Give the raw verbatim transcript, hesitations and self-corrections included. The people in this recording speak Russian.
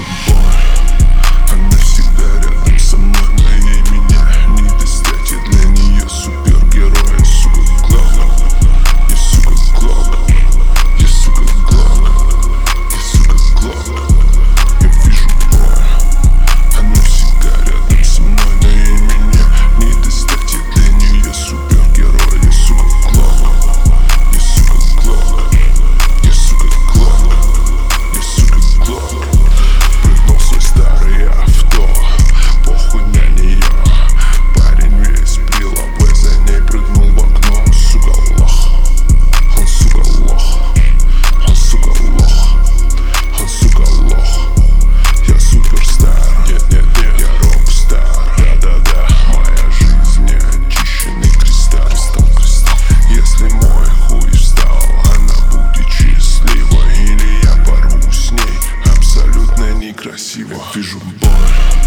боль, она всегда рядом со мной, но ей меня не достать. Я для нее супергерой, я, сука, главный. Я, сука, главный. Я, сука, главный. Я, сука, главный. Я вижу боль, она всегда рядом со мной, но ей меня не достать. Я для нее супергерой, я, сука, главный. Я, сука, главный. Я, сука, главный. Я, сука, главный. Прыгнул в свой старый авто, похуй на нее. Парень весь прилавой, за ней прыгнул в окно. Он, сука, лох. Он, сука, лох. Он, сука, лох. Он, сука, лох. Я суперстар. Нет, нет, нет, я рок-стар. Да-да-да, моя жизнь не очищенный кристалл. Кристалл, кристалл. Если мой хуй встал, она будет счастлива. Или я порву с ней абсолютно некрасиво. Я вижу боль,